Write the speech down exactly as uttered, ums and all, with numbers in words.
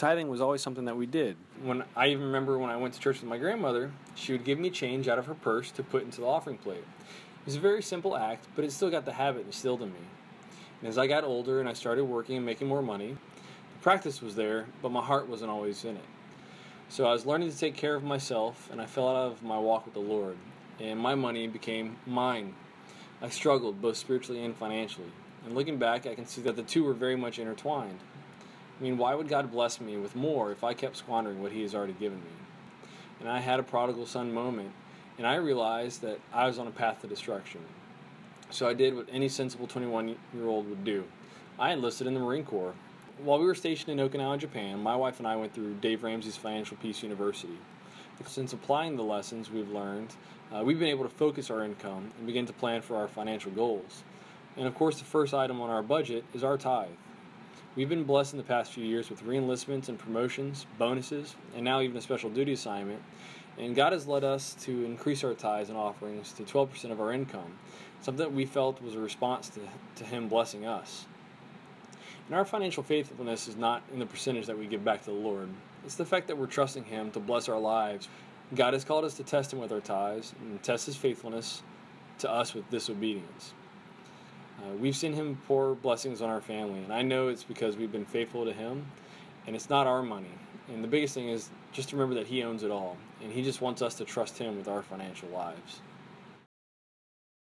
tithing was always something that we did. When I even remember when I went to church with my grandmother, she would give me change out of her purse to put into the offering plate. It was a very simple act, but it still got the habit instilled in me. And as I got older and I started working and making more money, the practice was there, but my heart wasn't always in it. So I was learning to take care of myself, and I fell out of my walk with the Lord, and my money became mine. I struggled both spiritually and financially. And looking back, I can see that the two were very much intertwined. I mean, why would God bless me with more if I kept squandering what He has already given me? And I had a prodigal son moment, and I realized that I was on a path to destruction. So I did what any sensible twenty-one-year-old would do. I enlisted in the Marine Corps. While we were stationed in Okinawa, Japan, my wife and I went through Dave Ramsey's Financial Peace University. Since applying the lessons we've learned, uh, we've been able to focus our income and begin to plan for our financial goals. And of course, the first item on our budget is our tithe. We've been blessed in the past few years with re-enlistments and promotions, bonuses, and now even a special duty assignment. And God has led us to increase our tithes and offerings to twelve percent of our income, something that we felt was a response to, to Him blessing us. And our financial faithfulness is not in the percentage that we give back to the Lord. It's the fact that we're trusting Him to bless our lives. God has called us to test Him with our tithes and test His faithfulness to us with disobedience. Uh, we've seen Him pour blessings on our family, and I know it's because we've been faithful to Him, and it's not our money. And the biggest thing is just to remember that He owns it all, and He just wants us to trust Him with our financial lives.